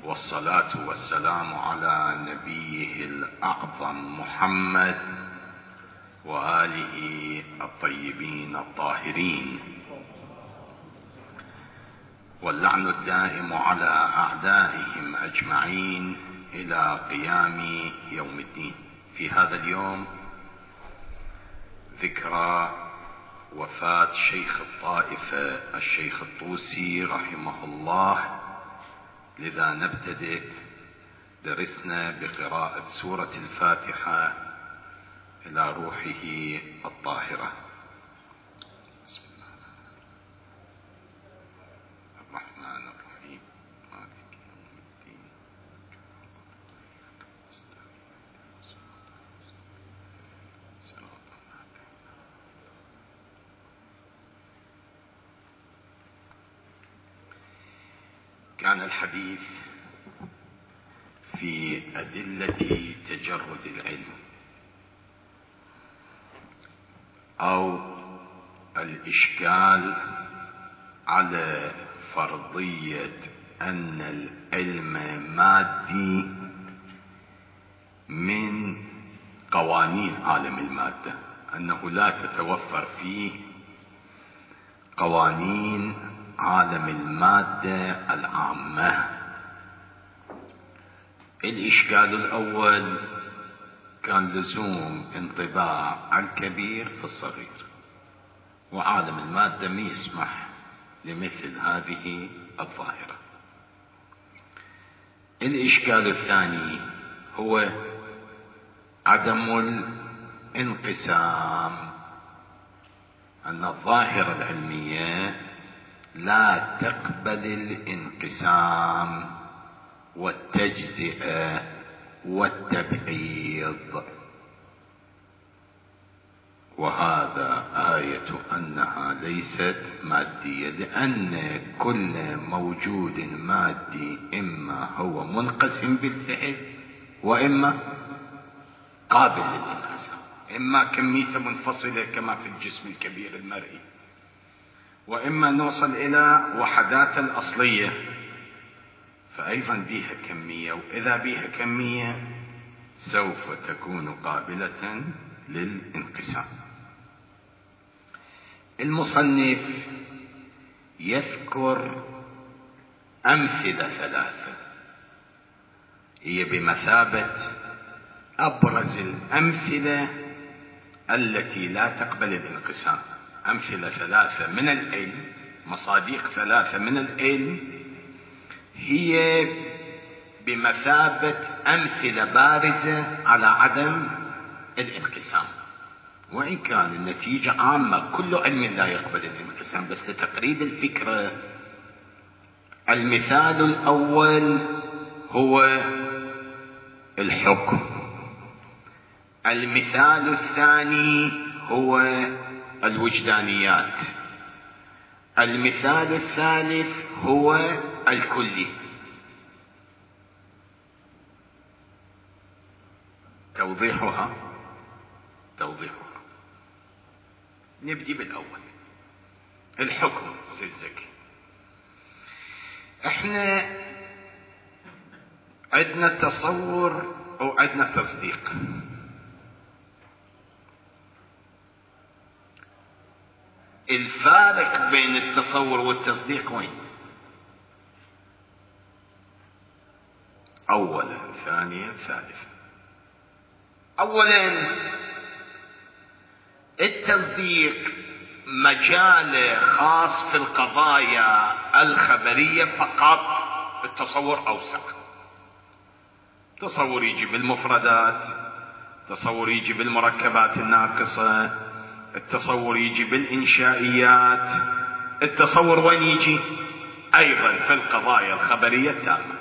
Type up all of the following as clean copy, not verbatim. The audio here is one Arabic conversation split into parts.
والصلاة والسلام على نبيه الأعظم محمد وآله الطيبين الطاهرين، واللعن الدائم على أعدائهم أجمعين إلى قيام يوم الدين. في هذا اليوم ذكرى وفاة شيخ الطائفة الشيخ الطوسي رحمه الله، لذا نبتدئ درسنا بقراءة سورة الفاتحة إلى روحه الطاهرة. بسم الله الرحمن الرحيم، مالك يوم الدين. كان الحديث في أدلة تجرد العلم أو الإشكال على فرضية أن العلم مادي من قوانين عالم المادة، أنه لا تتوفر فيه قوانين عالم المادة العامة. الإشكال الأول كان لزوم انطباع الكبير في الصغير، وعالم المادة ما يسمح لمثل هذه الظاهرة. الإشكال الثاني هو عدم الانقسام، أن الظاهرة العلمية لا تقبل الانقسام والتجزئة والتبعيض، وهذا آية أنها ليست مادية، لأن كل موجود مادي إما هو منقسم بالفعل وإما قابل للانقسام، إما كميته منفصلة كما في الجسم الكبير المرئي، وإما نوصل إلى وحدات الأصلية فأيضا بها كمية، وإذا بها كمية سوف تكون قابلة للانقسام. المصنف يذكر أمثلة ثلاثة هي بمثابة أبرز الأمثلة التي لا تقبل الانقسام. أمثلة ثلاثة من العلم، مصادق ثلاثة من العلم، هي بمثابة أمثلة بارزة على عدم الانقسام، وإن كان النتيجة عامة، كل علم لا يقبل الانقسام، بس لتقريب الفكرة. المثال الأول هو الحكم، المثال الثاني هو الوجدانيات، المثال الثالث هو الكلي. توضيحها نبدي بالأول، الحكم. سيدزكي، احنا عندنا تصور او عندنا تصديق. الفارق بين التصور والتصديق وين؟ اولا، ثانيا، ثالثا. اولا، التصديق مجال خاص في القضايا الخبرية فقط، التصور اوسع. تصور يجي بالمفردات، تصور يجي بالمركبات الناقصة، التصور يجي بالإنشائيات، التصور وين يجي؟ أيضا في القضايا الخبرية التامة.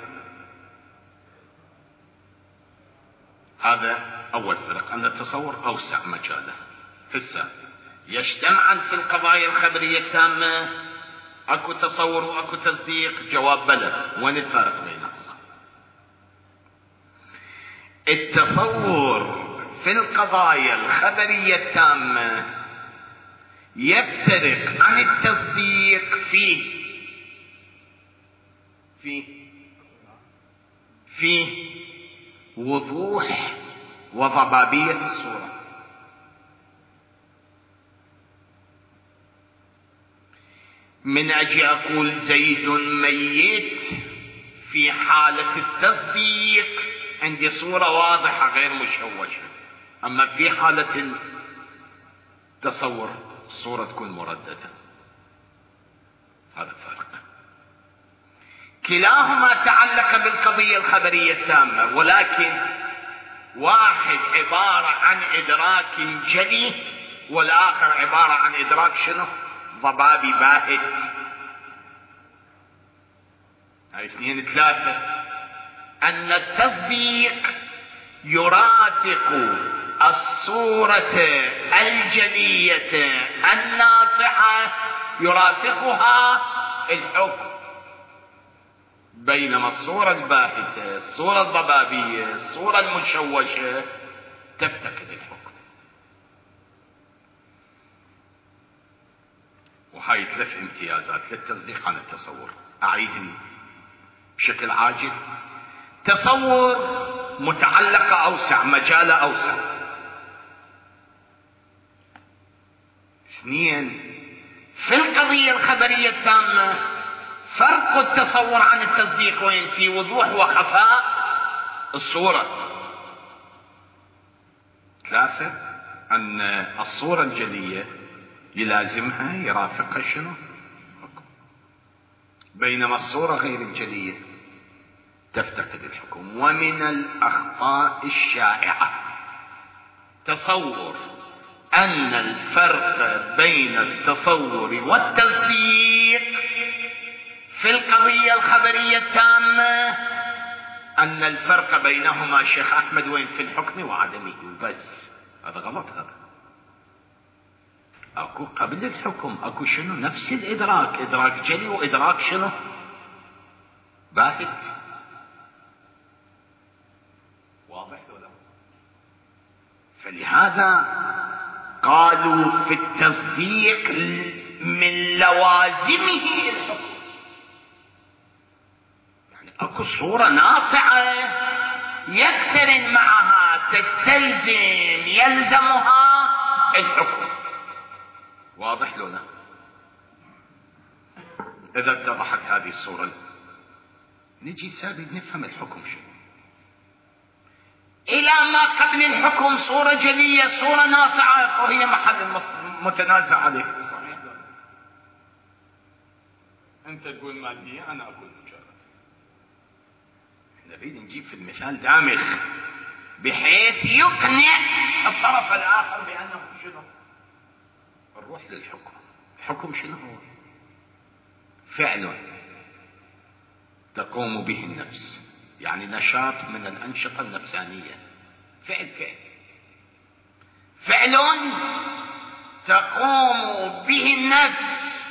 هذا أول فرق، أن التصور أوسع مجاله. هسه يجتمعان في القضايا الخبرية التامة، أكو تصور وأكو تصديق؟ جواب بلى. وين الفارق بينهما؟ التصور في القضايا الخبرية التامة يفترق عن التصديق في فيه وضوح وضبابية الصورة. من أجي أقول زيد ميت في حالة التصديق عندي صورة واضحة غير مشوشة، أما في حالة التصور الصورة تكون مرددة. هذا الفرق. كلاهما تعلق بالقضية الخبرية التامة، ولكن واحد عبارة عن إدراك جلي والآخر عبارة عن إدراك شنو؟ ضبابي باهت. هاي 2 3. أن التصديق يرافق الصورة الجلية الناصحة، يرافقها الحكم، بينما الصورة الباهتة، الصورة الضبابية، الصورة المشوشة تفتقد الحكم. وهاي 3 امتيازات للتصديق عن التصور. أعيدهم بشكل عاجل. تصور متعلقة أوسع، مجالة أوسع. 2 في القضية الخبرية التامة فرق التصور عن التصديق وين؟ في وضوح وخفاء الصورة. 3 أن الصورة الجلية يلازمها يرافقها شنو؟ حكم، بينما الصورة غير الجلية تفتقد الحكم. ومن الأخطاء الشائعة تصور أن الفرق بين التصور والتصديق في القضية الخبرية التامة أن الفرق بينهما شيخ أحمد وين؟ في الحكم وعدمه بس. هذا غلط. هذا أكو قبل الحكم أكو شنو؟ نفس الإدراك، إدراك جلي وإدراك شنو؟ باهت. واضح ولا؟ فلهذا قالوا في التصديق من لوازمه الحكم، يعني اكو صورة ناصعة يقترن معها، تستلزم، يلزمها الحكم. واضح لو لا؟ اذا اتضحت هذه الصورة نجي سابق نفهم الحكم شنو. إلى ما قبل الحكم صورة جلية، صورة ناصعة، وهي محل متنازع عليه. صحيح. أنت تقول مادية، أنا أقول مجرد. نريد نجيب في المثال دامغ بحيث يقنع الطرف الآخر بأنه شنو؟ نروح للحكم. الحكم شنو هو؟ فعل تقوم به النفس، يعني نشاط من الأنشطة النفسانية. فعل تقوم به النفس.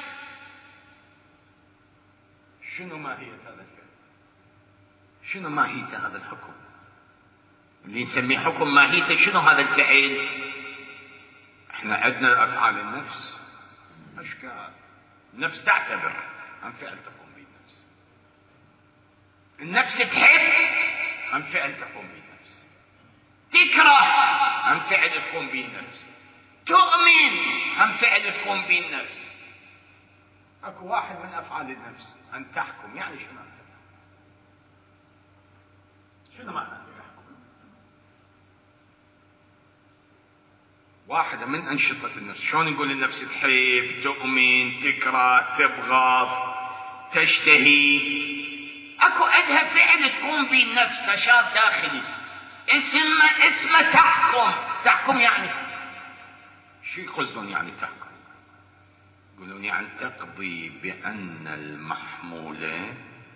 شنو ماهية هذا الفعل؟ شنو ماهية هذا الحكم اللي نسميه حكم؟ ماهيته شنو هذا الفعل؟ احنا عندنا أفعال النفس أشكال. النفس تعتبر عن فعل تقوم به النفس. النفس تحب عن فعل تقوم به النفس. تكره عن فعل تقوم به النفس. تؤمن عن فعل تقوم به النفس. اكو واحد من افعال النفس ان تحكم. يعني شنو معنى ان تحكم؟ واحدة من انشطة النفس. شلون نقول النفس تحب، تؤمن، تكره، تبغض، تشتهي؟ اكو عندها فعل تقوم به النفس، نشاط داخلي اسمه تحكم. يعني شو يقصدون يعني تحكم؟ يقولون يعني تقضي بأن المحمول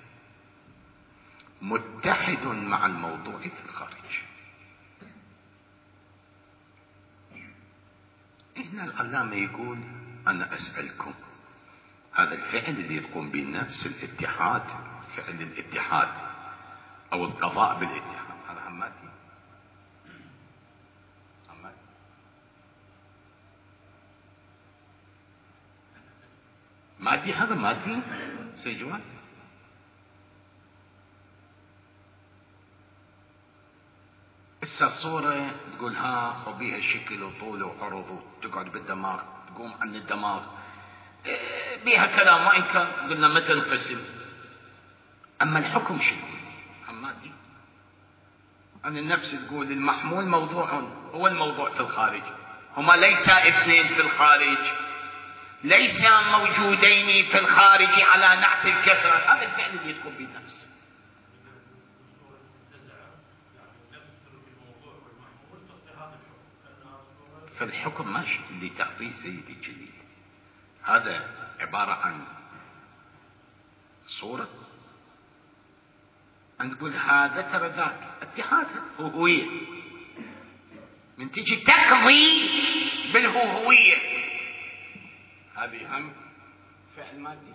متحد مع الموضوع في الخارج. هنا العلامة يقول أنا أسألكم، هذا الفعل اللي تقوم به النفس، الاتحاد، فعل الاتحاد أو القضاء بالاتحاد، هذا هماتي مادي. هذا مادي سيجوان. هسه الصورة تقول ها وبيها شكل وطول وعرض وتقعد بالدماغ تقوم عن الدماغ بيها كلام ما إن كان قلنا متى انقسم. أما الحكم شو يقول؟ حمادي عن النفس تقول المحمول موضوع هو الموضوع في الخارج، هما ليس اثنين في الخارج، ليس موجودين في الخارج على نحت الكثرة. هذا الفعل اللي تكون بالنفس. فالحكم ماشي اللي تعطيه سيدي الجليل هذا عبارة عن صورة أن تقول هذا ترى ذاك اتحاد هوية، من تجي تقضي بالهوية هذه هم فعل مادي.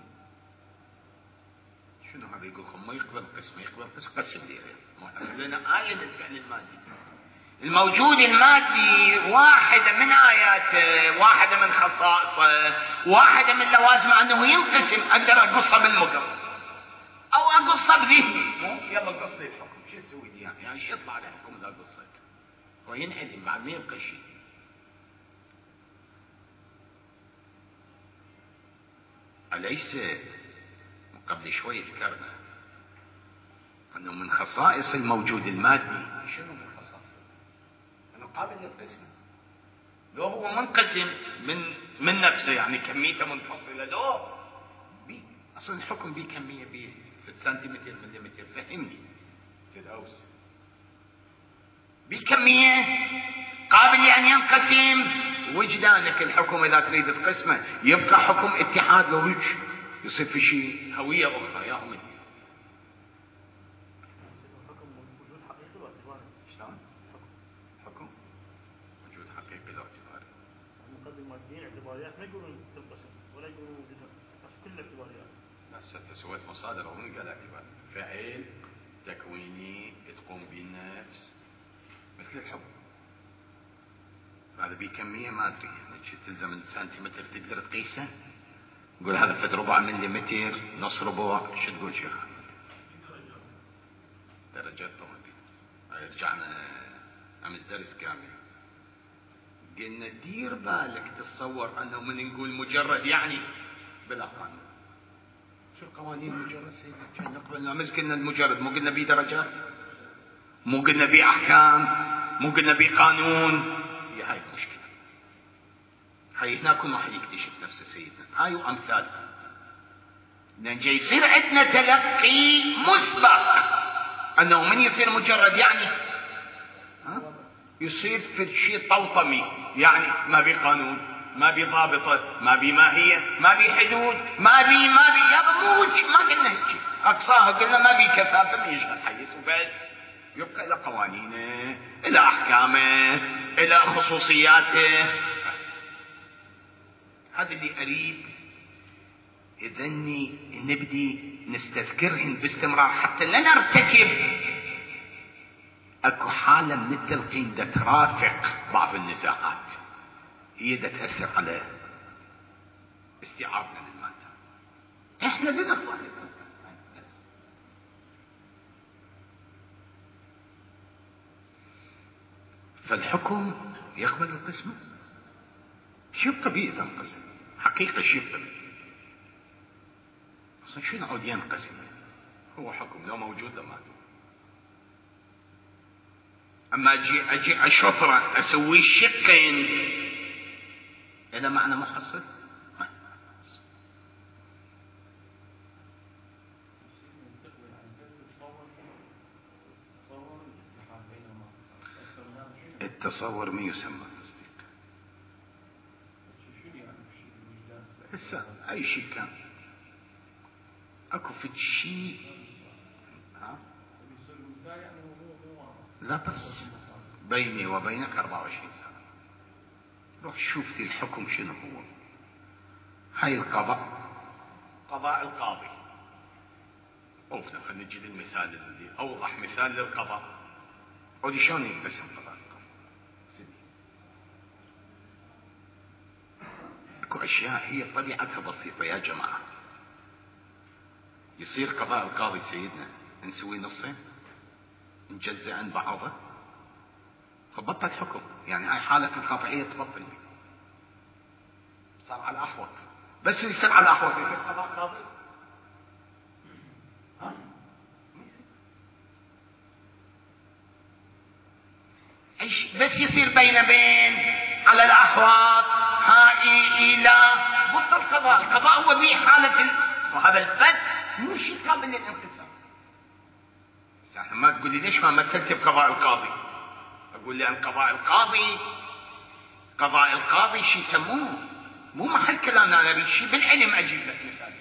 شنو هذا يقول لكم ما يقبل قسم، يقبل قسم لي لنا آية للفعل المادي الموجود المادي، واحدة من آياته، واحدة من خصائصه، واحدة من لوازم أنه ينقسم. أقدر أقصه بالمقر أو أقصه بذهني. يلا قص لي الحكم شو تسوي لي يعني يطلع على الحكم إذا قصيت وينعدم بعد ما يبقى شيء. أليس قبل شوي ذكرنا أنه من خصائص الموجود المادي شنو من خصائصه؟ أنه قابل للقسم. لو هو منقسم من نفسه يعني كميته منفصلة، لو أصلا الحكم بيه كمية بيه في السنتيمتر مليمتر. فهمني سيد أوس بكمية قابل لأن ينقسم. وجدانك الحكم إذا تريد تقسمه يبقى حكم اتحاد لو يصير في شيء هوية أخرى يا أمي. حكم وجود حقيقي واعتباري. شلون؟ حكم وجود حقيقي واعتباري. المقدم الماديين اعتباريات ما يقولون تنقسم ولا يقولون وجودها، بس كل اعتباريات. بس انت سويت مصادر ومن قال اعتبار فعل تكويني تقوم به النفس مثل الحكم. هذا بكمية ما ادري يعني شو تلزم السنتيمتر تقدر تقيسه؟ تقول هذا فد ربع مليمتر نص ربع شو تقول شيخ؟ درجات طبعا. رجعنا امس درس كامل قلنا دير بالك تتصور انه من نقول مجرد يعني بلا قانون. شو القوانين مجرد سيدي كان نقبل امس قلنا المجرد مو قلنا بيه درجات، مو قلنا بيه احكام، مو قلنا بيه قانون. هي هاي المشكلة. هاي هنا كل واحد يكتشف نفسه سيدنا. هاي وامثالها لان جاي يصير عندنا تلقي مسبق انه من يصير مجرد يعني يصير في شيء طوطمي يعني ما بي قانون، ما بي ضابطه، ما بي ماهيه، ما بي حدود، ما بي يا بموج. ما قلنا هيك اقصاها قلنا ما بي كثافه من يشغل حيز وبس. يبقى الى قوانينه، الى احكامه، الى خصوصياته. هذا اللي اريد اذني نبدي نستذكرهن باستمرار حتى لا نرتكب اكو حالة من التلقين دا ترافق بعض النزاعات هي دا تأثر على استيعابنا للمادة. احنا لنخضع فالحكم يقبل القسمة. شو الطبيعي تنقسم حقيقة شو الطبيعي اصلا شو نعود ينقسم؟ هو حكم لو موجود لو موجود. اما اجي اشطره اسوي شقين هذا معنى محصل. التصور ما يسمى تصديق. هسه اي شيء كان اكو في شيء لا بس بيني وبينك 24 سنة. روح شوف لي الحكم شنو هو. هاي القضاء قضاء القاضي. اوفنا خلينا نجي للمثال اللي اوضح مثال للقضاء. ودي شلون ينقسم قضاء القاضي؟ اكو اشياء هي طبيعتها بسيطة يا جماعة. يصير قضاء القاضي سيدنا نسوي نصين نجزء عن بعضه فبطل حكم، يعني هاي حالة القطعية تبطل، صار على الأحوط. بس يصير على الأحوط يصير قضاء قاضي؟ ها؟ بس يصير بين على الأحوط هائي لا بطل القضاء. القضاء هو به حالة وهذا البت مو شيء قابل للانقسام. ما تقول لي ليش ما مثلت بقضاء القاضي؟ أقول لي عن قضاء القاضي شيء يسموه مو محل كلامنا، أنا أريد شيء بالعلم أجيب لك مثال.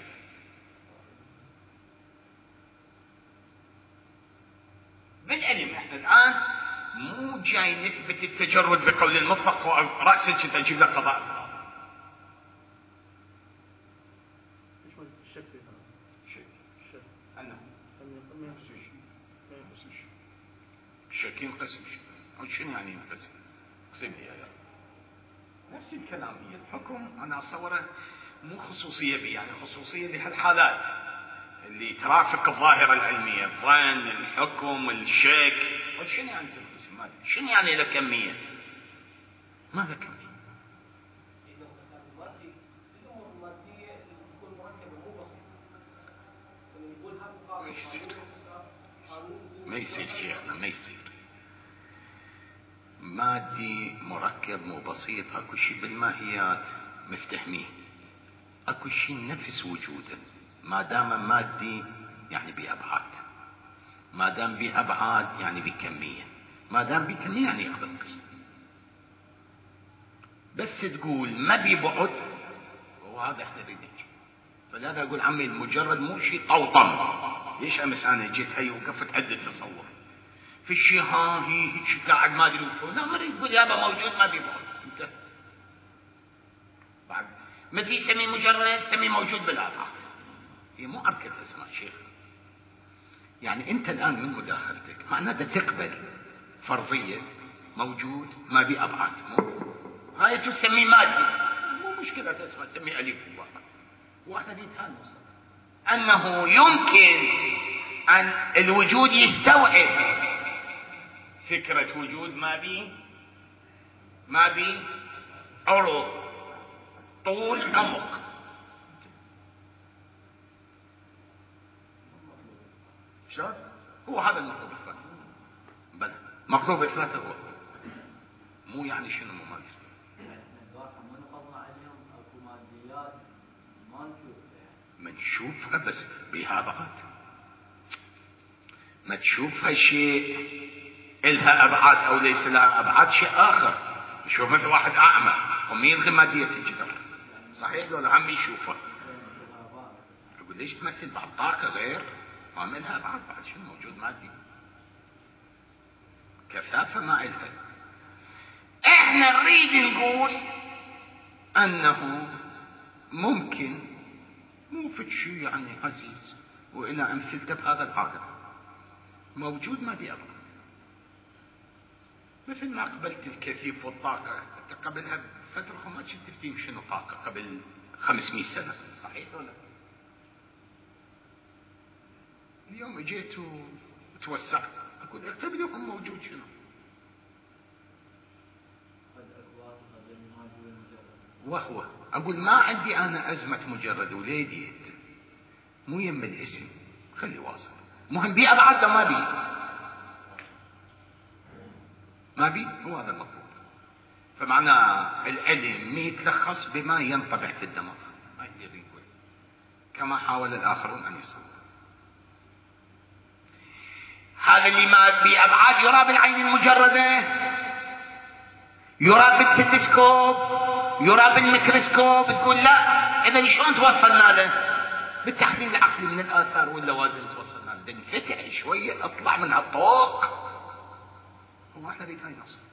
بالعلم احنا الآن مو جاي نثبت التجرد بقول المطلق ورأسا كنت أجيب لك قضاء القاضي. الشك ينقسم. شنو يعني ينقسم؟ اقسم لي يا نفس الكلام. هي الحكم أنا أصوره مو خصوصية بي، يعني خصوصية بهالحالات اللي ترافق الظاهرة العلمية، الظن، الحكم، الشك. شنو يعني تنقسم؟ ما أدري شنو يعني له كمية؟ ما له كمية. ما يصير شيخنا، ما يصير. مادي مركب مو بسيط، اكو شيء بالماهيات مفتهميه، اكو شيء نفس وجوده. ما دام مادي يعني بأبعاد، ما دام بأبعاد يعني بكمية، ما دام بكمية يعني ياخذ القسم. بس تقول ما ببعد وهذا احنا بدك. فلهذا اقول عمي المجرد مو شيء طوطم. ليش امس انا جيت هي وقفت عدة تصور في الشيء هي قاعد ما ادري لا مريض يقول يابا موجود ما بيبعد. انت بعد ما تجي سمي مجرد سمي موجود بالابعاد. هي مو اركض اسمع شيخ. يعني انت الان من مداخلتك معناته تقبل فرضيه موجود ما بأبعاد، مو هاي تسمي مادي، مو مشكله تسمى تسمي الف وباء. واحنا بيتهان انه يمكن ان الوجود يستوعب فكرة وجود ما بي عروض طول عمق. شلون؟ هو هذا المطلوب الثلاثة. بل مطلوب الثلاثة هو مو يعني شنو مو مادي. ما نشوفها بس بها بعد، ما تشوفها شيء إلها أبعاد أو ليس لها أبعاد شيء آخر. شوف مثل واحد أعمى هم يلغي مادية الجدر، صحيح ولا عم يشوفها؟ يقول ليش تمثل بعد طاقة غير ما منها أبعاد بعد شيء موجود مادي، كثافة ما إلها. إحنا نريد نقول أنه ممكن مو في شيء يعني عزيز وإلى أمثلته بهذا العالم موجود ما بيأبعاد. مثل ما قبلت الكثيف والطاقة، أنت قبلها بفترة ما كنت تفتين شنو طاقة قبل 500 سنة، صحيح ولا؟ اليوم اجيت وتوسعت أقول اكتب لكم موجود شنو؟ وهو أقول ما عندي أنا أزمة مجرد وليدي مو يم الاسم خلي واصل، مهم بي أبعاد ما بي ما بي. هو هذا المطلوب. فمعنى العلم يتلخص بما ينطبع في الدماغ، ما يقدر يقول كما حاول الآخرون أن يصوروا. هذا اللي ما بأبعاد يرى بالعين المجردة، يرى بالتلسكوب، يرى بالميكروسكوب. تقول لا إذا شلون توصلنا له؟ بالتحليل العقلي من الآثار واللوازم توصلنا له. نفتح شوية اطلع من هالطوق. هو احنا نريد هاي نص.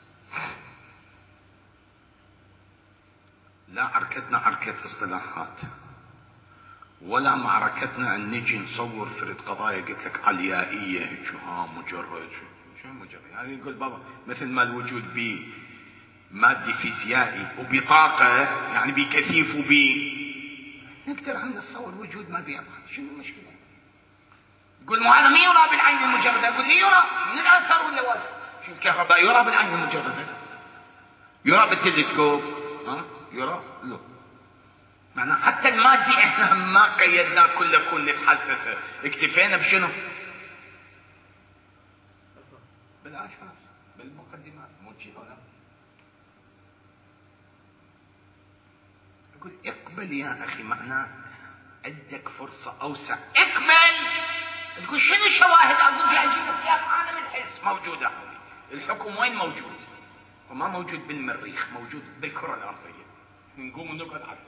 لا عركتنا عركة اصطلاحات، ولا معركتنا ان نجي نصور فرد قضايا قلت لك عليائية هيك مجرد شو مجرد. يعني يقول بابا مثل ما الوجود بي مادي فيزيائي وبطاقة يعني بكثيف وبي نقدر عن نتصور وجود ما بي أبعاد. شنو المشكلة؟ يقول مو هذا ما يرى بالعين المجردة. أقول لي يرى من الآثار واللوازم. الكهرباء يرى بالعين المجردة، يرى بالتلسكوب، يرى لا. معناه حتى المادي احنا ما قيدناه كله كل نتحسسه، اكتفينا بشنو؟ بالاشخاص، بالمقدمات، مو شيء ولا. اقول اقبل يا اخي، معناه عندك فرصة اوسع، اقبل. تقول شنو الشواهد؟ اقول جاي اجيب لك اياها عالم الحس موجودة. الحكم وين موجود؟ وما موجود بالمريخ، موجود بالكرة الارضية. نقوم ونقعد عليه.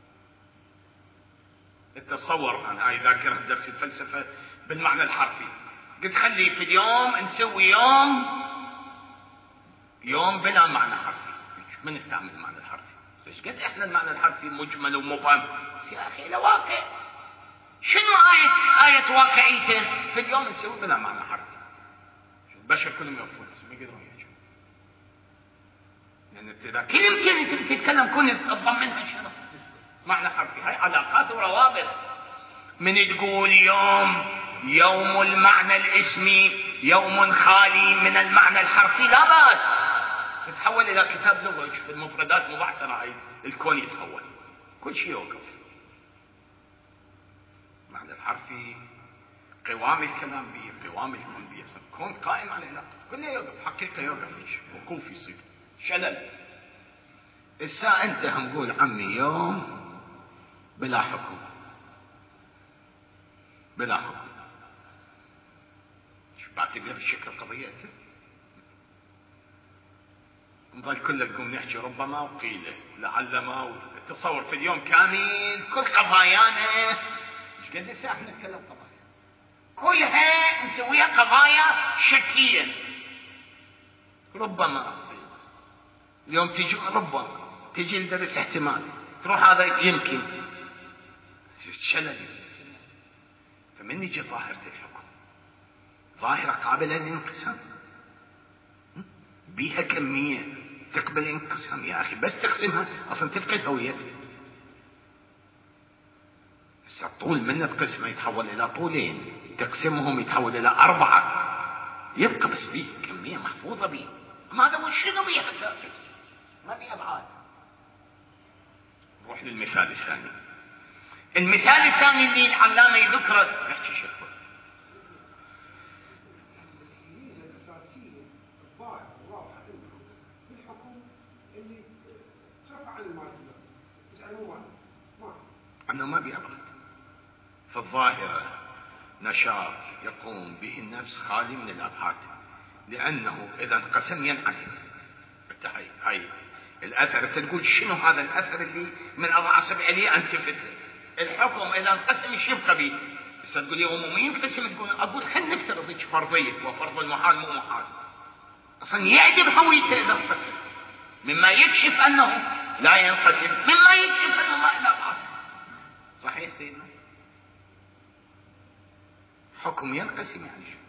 التصور انا هاي ذاكرة درس الفلسفة بالمعنى الحرفي. قلت خلي في اليوم نسوي يوم بلا معنى حرفي، ما نستعمل المعنى الحرفي. ايش قد احنا المعنى الحرفي مجمل ومبهم. يا اخي له واقع. شنو آية واقعيته في اليوم نسوي بلا معنى حرفي. البشر كلهم يوقفون بس ما يقدرون يحجون. لان اذا كلمة تتكلم كل تضمنها شنو؟ معنى حرفي. هاي علاقات وروابط. من تقول يوم المعنى الاسمي، يوم خالي من المعنى الحرفي، لا بأس. يتحول الى كتاب لغوي بالمفردات مبعثرة. هاي الكون يتحول، كل شيء يوقف. المعنى الحرفي قوام الكلام به، قوام الكون به، الكون قائم على علاقة، كله يوقف، حقيقة يوقف، وقوف يصير شلل. الساعة انت نقول عمي يوم بلا حكم، بلا حكم. شو بعتبر الشكل قضية؟ نظل كله نقوم نحكي ربما وقيله لعل ما. تصور في اليوم كامل كل قضايانا ايش قد الساعة احنا نتكلم قضايا كلها نسويها قضايا شكية. ربما تصير اليوم تجي، ربما تجي ندرس احتمال، تروح هذا يمكن شلل. فمن يجي ظاهرة الحكم، ظاهرة قابلة للانقسام، بيها كمية تقبل الانقسام يا أخي. بس تقسمها أصلا تفقد هويتها. طول من القسمة يتحول إلى طولين، تقسمهم يتحول إلى 4، يبقى بس بيه كمية محفوظة بيه. ماذا وشنو بيها؟ ما بيها أبعاد. نروح للمثال الثاني. المثال الثاني اللي العلامة يذكره نحكي شيخ. أنه ما بيأبعد. في الظاهرة نشاط يقوم به النفس خالي من الأبعاد، لأنه إذا انقسم ينعدم. هاي الأثر. تقول شنو هذا الأثر اللي من أضعاف لي أنتفت؟ الحكم إذا انقسم ايش يبقى به؟ بس تقول يوم ما ينقسم، تقول أقول خلينا نفترض هيك فرضية، وفرض المحال مو محال. أصلا يعجب هويته إذا انقسم، مما يكشف أنه لا ينقسم، مما يكشف أنه ما إلى أبعاد. صحيح سيدنا؟ حكم ينقسم يعني شو؟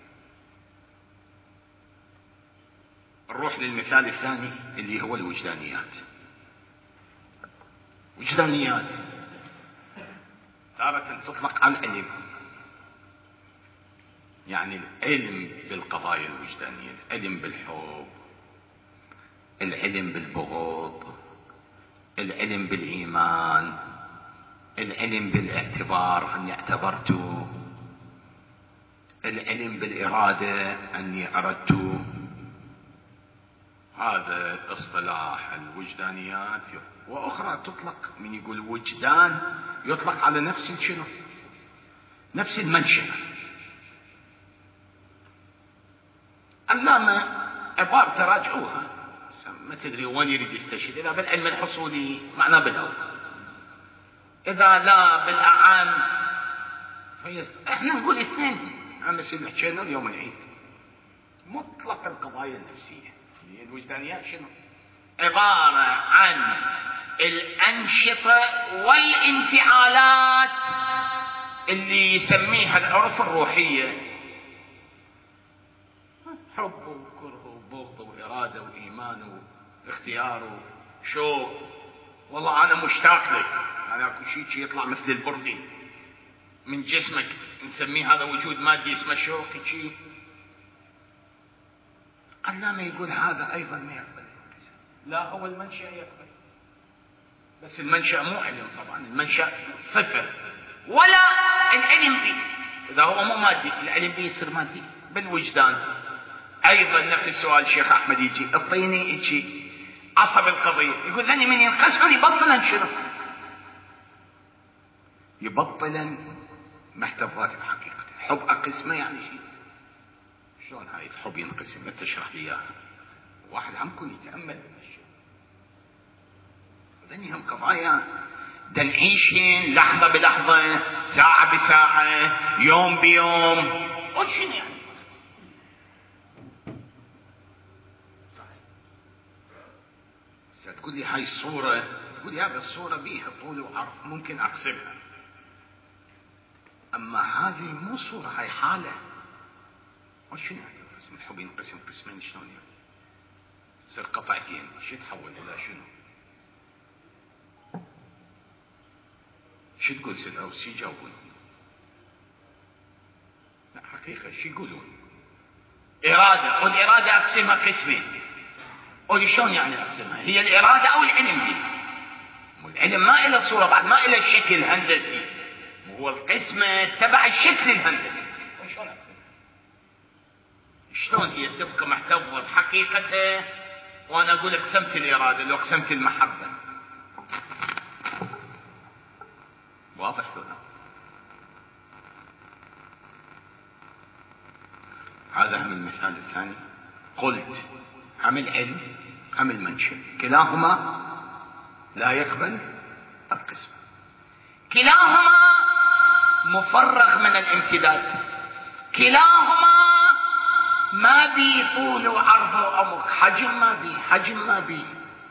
نروح للمثال الثاني اللي هو الوجدانيات. وجدانيات تارة تطلق على العلم، يعني العلم بالقضايا الوجدانية، العلم بالحب، العلم بالبغض، العلم بالإيمان، العلم بالاعتبار أني اعتبرته، العلم بالإرادة أني أردت. هذا اصطلاح الوجدانيات. وأخرى تطلق، من يقول وجدان يطلق على نفس شنو؟ نفس المنشأ. علامة عبارة تراجعوها، ما تدري وين يريد يستشهد. إذا بالعلم الحصولي معناه بالأول، إذا لا بالأعام احنا نقول اثنين. عم يصير حكينا اليوم العيد مطلق القضايا النفسية. الوجدانيات شنو؟ عبارة عن الأنشطة والانفعالات اللي يسميها العرف الروحية، حب وكره وبغض وإرادة وإيمان واختيار وشوق. والله أنا مشتاق لك، يعني أكو شيء يطلع مثل البردي من جسمك، نسميه هذا وجود مادي اسمه شوق. شيء العلامة يقول هذا أيضا ما يقبل القسم. لا، هو المنشأ يقبل، بس المنشأ مو علم طبعا، المنشأ صفة ولا العلم به. إذا هو مو مادي العلم به يصير مادي بالوجدان. أيضا نفس السؤال الشيخ أحمد يجي اعطيني يجي عصب القضية، يقول ذني من ينقسمون يبطلا شنو؟ يبطلا محتوات الحقيقة. حب أقسمه يعني شيء. شلون هاي الحب ينقسم؟ ما تشرح لي إياها. واحد عمكم يتأمل بالأشياء. ذني هم قضايا دنعيشين لحظة بلحظة، ساعة بساعة، يوم بيوم. وشنو يعني؟ تقول لي هاي الصورة، تقول لي هذه الصورة بيها طول وعرض ممكن أقسمها، أما هذه مو صورة، هاي حالة. وشنو يعني قسم الحب ينقسم قسمين؟ شلون يعني؟ يصير قطعتين، شو تحول إلى شنو؟ شو تقول سيد أوس؟ شو يجاوبون؟ لا حقيقة شو يقولون؟ إرادة، والإرادة أقسمها قسمين. قولي شلون يعني أقسمها؟ هي الإرادة أو العلم دي؟ العلم ما إلى صورة بعد، ما إلى الشكل هندسي، هو القسمة تبع الشكل الهندسي. وشلون أقسمها؟ شلون هي تبقى محتوى بحقيقتها وأنا أقول أقسمت الإرادة لو أقسمت المحبة؟ واضح هنا. هذا هم المثال الثاني. قلت هم العلم هم المنشأ كلاهما لا يقبل القسم، كلاهما مفرغ من الامتداد، كلاهما ما بي طول وعرض وعمق، حجم ما بي، حجم ما بي.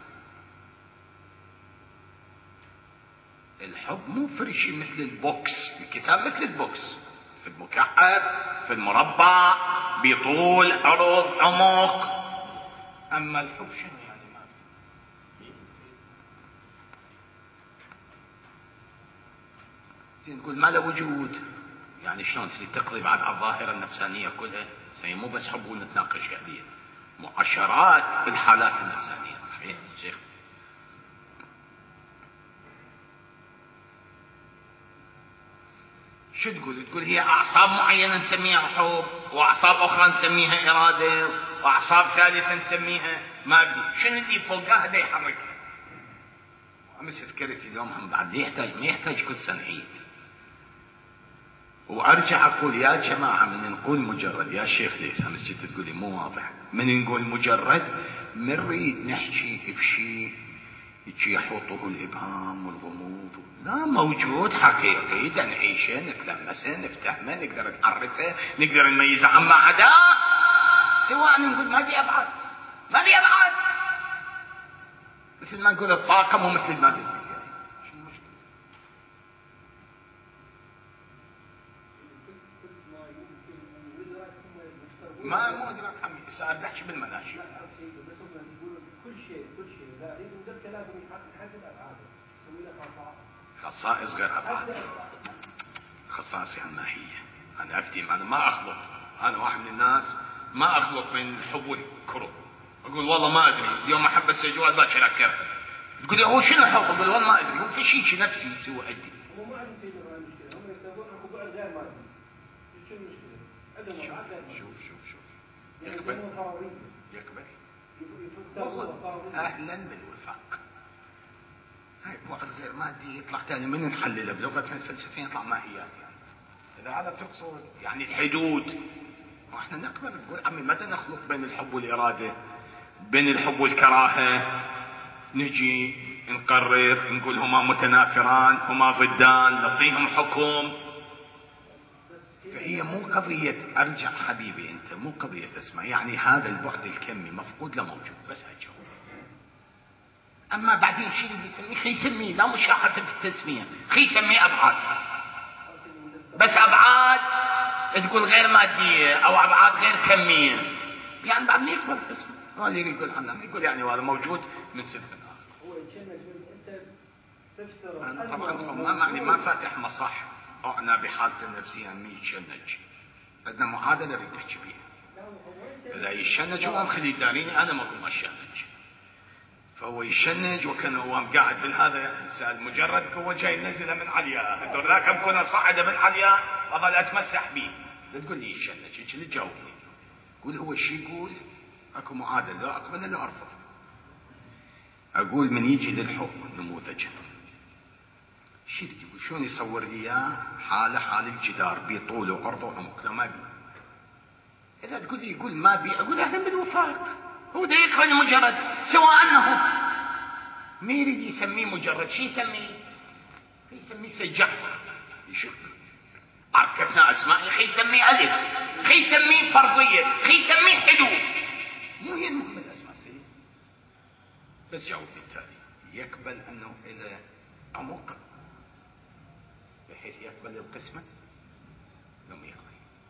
الحب مو فرشي مثل البوكس، الكتاب مثل البوكس، في المكعب في المربع بطول عرض عمق. اما الحب شنو يعني؟ ما نقول ما له وجود، يعني شلون تريد تقضي بعد على الظاهره النفسانيه كلها؟ مو بس حب ونتناقش عليها، معاشرات الحالات النفسانيه. صحيح شيخ؟ شو تقول؟ تقول هي اعصاب معينه نسميها حب، واعصاب اخرى نسميها اراده، واعصاب ثالثه نسميها ما ادري شنو اللي فوقها هذا يحركها. امس فكرت اليوم هم بعد ما يحتاج كل سنه عيد. وارجع اقول يا جماعه من نقول مجرد، يا شيخ ليش امس جيت تقولي مو واضح، من نقول مجرد نريد نحكي بشيء يجي يحوطه الابهام والغموض، لا موجود حقيقي نعيشه نتلمسه نفتهمه نقدر نعرفه نقدر نميزه. عما عدا سواء نقول ما بي ابعاد، ما بي ابعاد، مثل ما نقول الطاقم ومثل ما بي. شو المشكله؟ ما مو ادراك حميد، سأل بحكي بالمناشي. كل شيء لا يوجد كلام يحدد ابعاده، يسوي له خصائص غير ابعاد. خصائص الماهيه. انا افتهم، انا ما اخلط، انا واحد من الناس ما اخلط بين الحب والكره. اقول والله ما ادري اليوم احب السجوال باكر اكره. تقول هو شنو الحب؟ اقول والله ما ادري، هو في شيء نفسي يسوي عندي. هو ما عندهم شيء من المشكله، هم يكتبون اكو بعد غير مادي. شو المشكله؟ عندهم بعد غير مادي. شوف يقبل والله اهلا بالوفاق. هاي بعد غير مادي يطلع ثاني من نحلله بلغتنا الفلسفيه يطلع ماهيات يعني. اذا هذا تقصد يعني الحدود، واحنا نقبل نقول عمي متى نخلط بين الحب والاراده، بين الحب والكراهه، نجي نقرر نقول هما متنافران هما ضدان نعطيهم حكم. فهي مو قضيه، ارجع حبيبي انت مو قضيه اسمع يعني هذا البعد الكمي مفقود لا موجود، بس هالجو. اما بعدين شنو اللي يسميه؟ خي يسميه لا مشاحه في التسميه، خي يسميه ابعاد، بس ابعاد تقول غير ماديه او ابعاد غير كميه، يعني بعد ما يقبل اسمه هو اللي يقول عنه، يقول يعني هذا موجود من سنه اخر. هو انت تفترض انا طبعا ما معني ما فاتح مصح انا بحالته النفسيه 100 شنج، بدنا معادله نريد نحكي فيها. إذا يشنج هو مخلي يداريني أنا ما أقول ما الشنج، فهو يشنج وكان هو قاعد بالهذا إنسان مجرد هو جاي نزله من عليا هدول ذاك كنا صعد من عليا أظل أتمسح به. لا تقول لي يشنج إيش اللي تجاوبني؟ قول هو الشيء يقول أكو معادلة لا أقبل إلا أرفض. أقول من يجي للحكم نموذج شيء يقول شلون يصور لي إياه حال الجدار بطوله وعرضه وعمق لا ما بي. إذا تقول لي يقول ما بي أقول أهلا بالوفاق. هو ده يقبل مجرد سواء أنه ما يريد يسميه مجرد شيء يسميه سجع يشوف عرفتنا أسماء خي يسميه ألف خي يسميه فرضية خي يسميه حدود مو هي المهم الأسماء سيد. بس جاوب بالتالي يقبل أنه إذا عمق بحيث يقبل القسمة لم يقبل.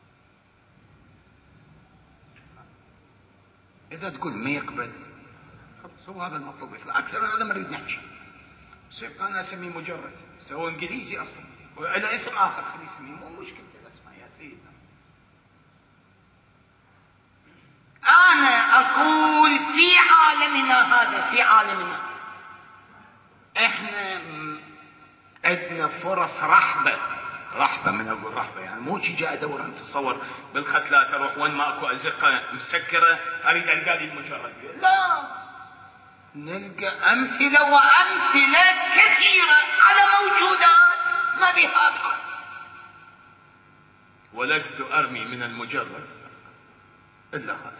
إذا تقول ما يقبل خلاص هو هذا المطلوب. أكثر من هذا ما نريد نحكي. سيبقى أنا أسميه مجرد سواء إنجليزي أصلا وإلى اسم آخر خليه يسميه مو مشكلة الأسماء يا سيدنا. أنا أقول في عالمنا إحنا عندنا فرص رحبة من أقول رحبة يعني مو شي جاء أدور أن تتصور بالختلات أروح وين ما أكو أزقة مسكرة أريد ألقى لي المجرد. لا نلقى أمثلة كثيرة على موجودات ما بها حال. ولست أرمي من المجرد إلا هذا.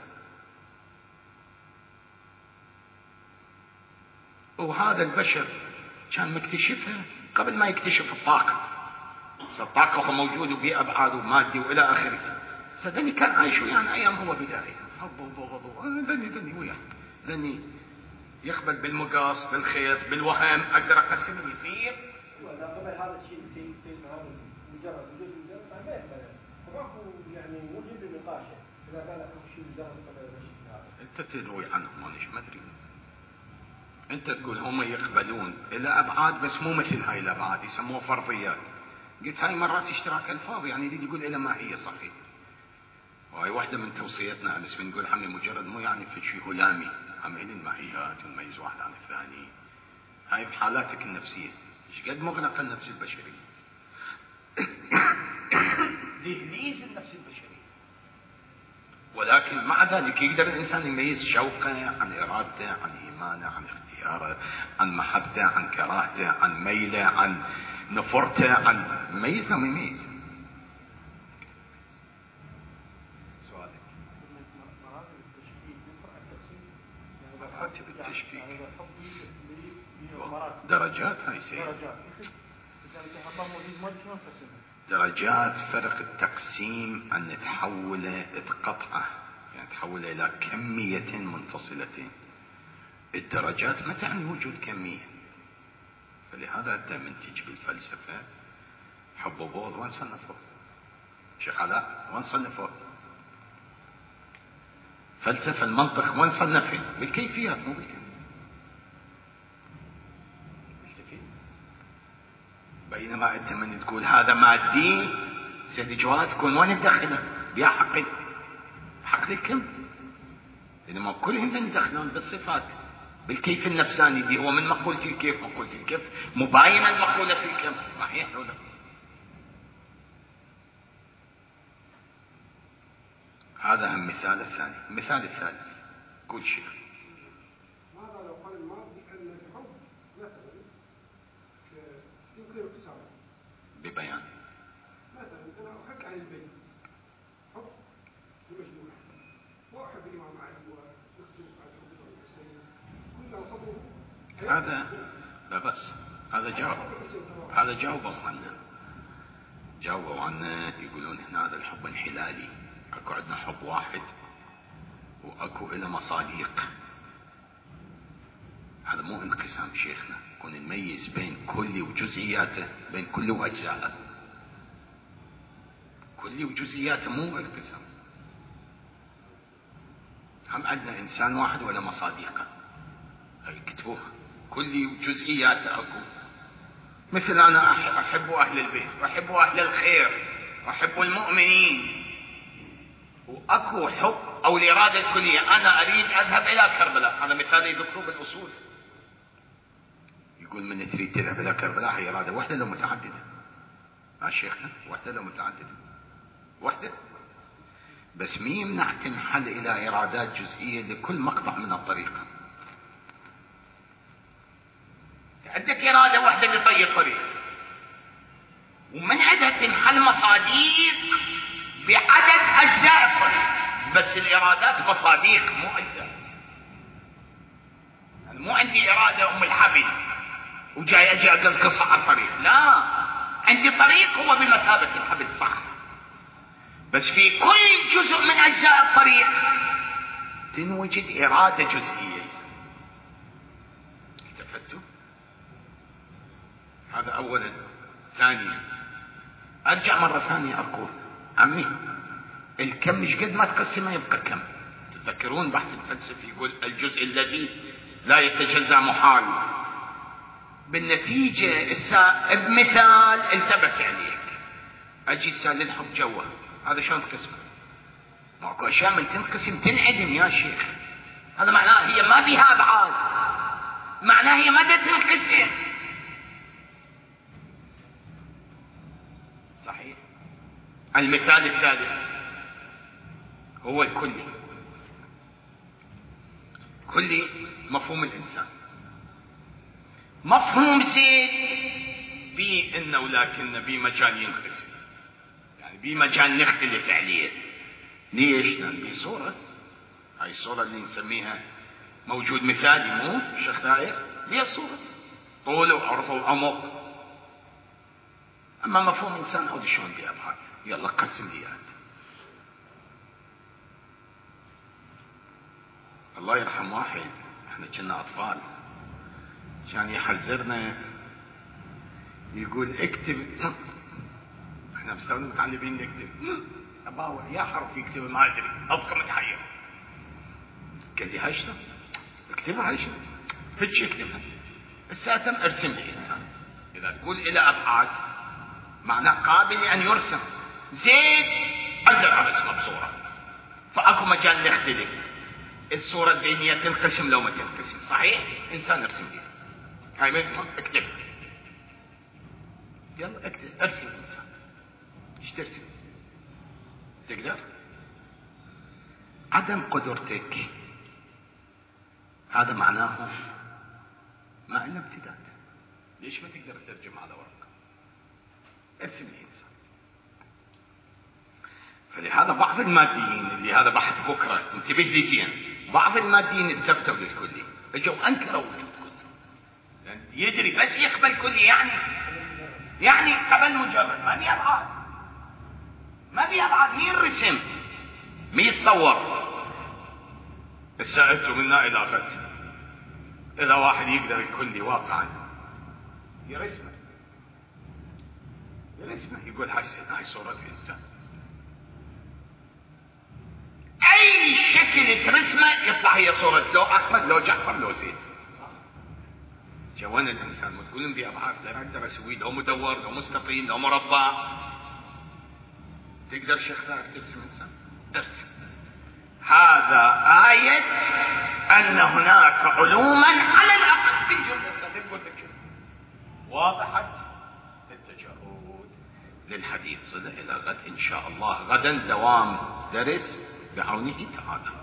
وهذا البشر كان مكتشفها قبل ما يكتشف الطاقة. الطاقة هو موجود وفي أبعاد ومادي وإلى آخره. صدقني كان عايش ويانا أيام هو بداية حب وبغض ذني وياه ذني يقبل بالمقاس بالخيط بالوهم أقدر أقسم يصير. لا قبل هذا الشيء هذا مجرد ما يقبل فراحوا يعني وجد نقاشه إذا قال أكو شيء مجرد قبل الشيء هذا. أنت تروي عنهم ما أدري. أنت تقول هم يقبلون إلى أبعاد بس مو مثل هاي الأبعاد يسموها فرضيات. قلت هاي مرات اشتراك ألفاظ يعني يريد يقول إلى ما هي صحيح. وهي واحدة من توصيتنا بس بنقول عمي مجرد مو يعني في شيء هلامي عمين الماهيات ونميز واحد عن الثاني. هاي بحالاتك النفسية ايش قد مغلق النفس البشرية دهليز النفس البشرية. ولكن مع ذلك يقدر الإنسان يميز شوقه عن إرادته عن إيمانه عن اختياره عن محبته عن كراهته عن ميله عن نفرته عن ميزنا وميز. سؤالك مراتب التشكيك درجات هاي سيد درجات فرق التقسيم أن نتحوله قطعة يعني تحوله إلى كمية منفصلتين. الدرجات ما تعني وجود كمية. فلهذا أنت منتج بالفلسفة حب وبغض وين صنفوه؟ شيخ علاء وين صنفوه؟ فلسفة المنطق وين صنفه؟ بالكيفيات مو بالكيفية. بينما أنت من تقول هذا مادي سيد جواد تكون وين تدخله؟ بيا حق الكم. إنما كلهم يدخلون بالصفات بالكيف النفساني دي هو من مقولة الكيف مقولة الكيف مباينة المقولة في الكم صحيح ولا؟ هذا هم مثال الثاني. المثال الثالث قول شيخ. ماذا لو قال الماضي أن الحب مثلا يمكن اقتصاره ببيان مثلا أنا أحب عن البيت حب بمجموعة وأحب الإمام علي وأختلف على الحب والحسين كله حبه. هذا لا بس هذا جاوبوا عنه يقولون هنا هذا الحب انحلالي. اكو عندنا حب واحد واكو إلى مصاديق. هذا مو انقسام شيخنا كون نميز بين كل وجزئياته بين كل واجزائه. كل وجزئياته مو انقسام. هم عندنا انسان واحد ولا مصاديقه يكتبوه كل وجزئياته اكو. مثل انا احب اهل البيت واحب اهل الخير واحب المؤمنين واكو حب او الاراده الكليه، انا اريد اذهب الى كربلاء، هذا مثال يذكروه بالاصول. يقول من تريد تذهب الى كربلاء هي اراده واحده لو متعدده؟ يا شيخنا واحده لو متعدده؟ واحده بس مين يمنع تنحل الى ارادات جزئيه لكل مقطع من الطريقه؟ عندك اراده واحده لطي الطريق، ومن عندها تنحل مصاديق بعدد اجزاء الطريق، بس الارادات مصاديق مو اجزاء. يعني مو عندي اراده ام الحبل وجاي اجي اقصقصها على الطريق، لا، عندي طريق هو بمثابه الحبل صح، بس في كل جزء من اجزاء الطريق تنوجد اراده جزئيه. التفتوا؟ هذا اولا. ثانيا ارجع مره ثانيه اقول عمي الكم مش قد ما تقسمه يبقى كم. تذكرون بحث الفلسفي يقول الجزء الذي لا يتجزأ محال. بالنتيجه بمثال التبس عليك، اجي سال الحب جوا، هذا شلون تقسمه؟ ماكو اشياء من تنقسم تنعدم يا شيخ، هذا معناه هي ما فيها ابعاد، معناه هي ما تنقسم. صحيح. المثال الثالث هو الكلي. كلي مفهوم الانسان، مفهوم زيد بانه ولكن بمجال ينقسم، يعني بمجال نختلف عليه. ليش؟ لان بصوره، هاي الصوره اللي نسميها موجود مثالي، مو شيخ داير، هي صوره طول وعرض وعمق. اما مفهوم الانسان او شلون بأبعاد، يلا قسم لي انت. الله يرحم واحد، احنا كنا اطفال كان يحذرنا يقول اكتب، احنا مستوى متعلمين نكتب، اباوع يا حرف يكتب ما ادري ابقى متحير. قال لي هشتم اكتبها هشتم هيك اكتبها. الساتم ارسم لي انسان، اذا تقول الى ابعاد معناه قابل ان يرسم. زيد اقدر ارسمه بصوره، فاكو مجال نختلف. الصوره الذهنيه تنقسم لو ما تنقسم، صحيح؟ انسان ارسم لي هاي من اكتب، يلا اكتب ارسم انسان. ايش ترسم؟ تقدر؟ عدم قدرتك هذا معناه ما إلا امتداد. ليش ما تقدر تترجم على ورقه؟ ارسم الانسان. فلهذا بعض الماديين اللي هذا بحث بكره انتبه لي زين، بعض الماديين التفتوا للكلي، اجوا انكروا وجود كلي، يعني يدري بس يقبل كلي، يعني قبل مجرد ما في ابعاد، ما في ابعاد، مين رسم؟ مين يتصور؟ سألته منا الى غد اذا واحد يقدر الكلي واقعا يرسمه يقول هاي صورة الانسان، اي شكل ترسمه يطلع هي صورة لو احمد لو جعفر لو زيد. جوان الانسان ما تقولون بي ابعاد، لا اقدر اسويه لو مدور لو مستطيل لو مربع. تقدر شيخ ترسم انسان؟ ارسم. هذا آية ان هناك علوما على الاقل في الجملة واضحة للتجرد. للحديث صلة الى غد ان شاء الله، غدا دوام درس بعونه تعالى.